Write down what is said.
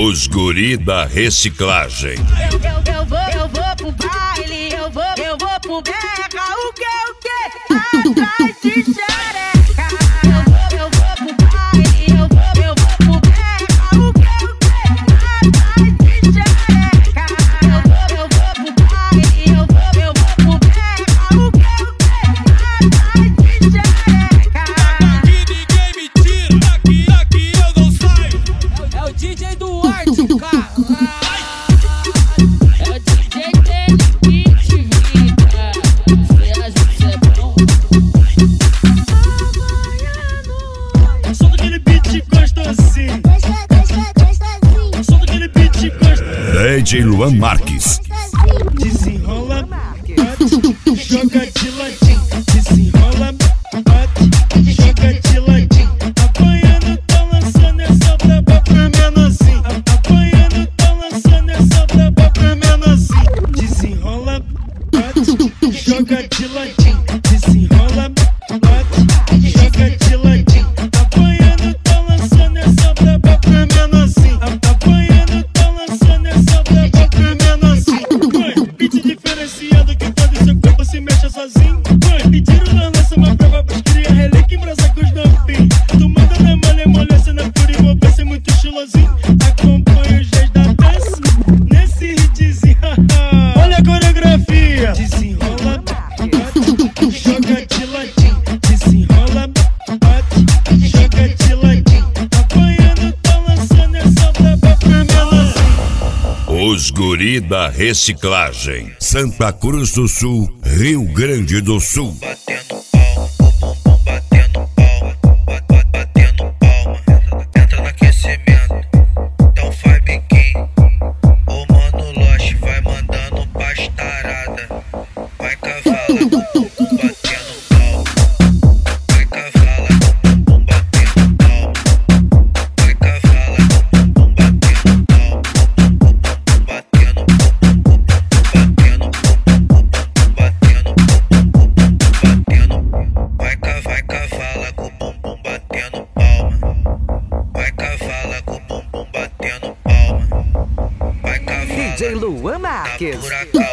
Os guri da reciclagem. Eu vou pro baile, eu vou pro berra, o que? Atrás de xereca. Eu vou pro baile, eu vou pro berra, o que? Atrás de xereca. Eu vou pro baile, eu vou pro berra, o que? Atrás de xereca. Aqui ninguém me tira, daqui eu não saio. É o DJ Duarte, cara. DJ Luan Marques. Desenrola, bate, joga de ladinho. Desenrola, bate, joga de ladinho. Apanhando, tá lançando essa braba pra menorzinho. Apanhando, tá lançando essa braba pra menorzinho. Desenrola, bate, joga de ladinho. Desenrola, bate, joga de ladinho. Apanhando, tá lançando essa braba pra menorzinho. Apanhando, tá lançando essa braba pra menorzinho. Beat diferenciado que todo seu corpo se mexa sozinho. E tiro na lança uma prova pras cria, relíquia em brasa com os novinhos. Tu manda na malha, molha, cena pura e uma peça muito estilosinho. Acompanha os geis da dança nesse hitzinho. Olha a coreografia. Desenrola, bate, joga de ladinho. Desenrola, bate, joga de ladinho. Apanhando, tá lançando essa braba pra menorzinho. Os guri da reciclagem. Santa Cruz do Sul, Rio Grande do Sul. Batendo palma, o bumbum batendo palma, entra no aquecimento, então faz biquinho. O mano Loche vai mandando pastarada, vai cavala, o bumbum batendo palma, vai cavala, o bumbum batendo palma, vai cavala, o bumbum batendo palma, o bumbum batendo, o bumbum batendo, vai cavala com o bumbum batendo palma. Vai cavala com o bumbum batendo palma. Vai cavala DJ Luan Marques. na furacão.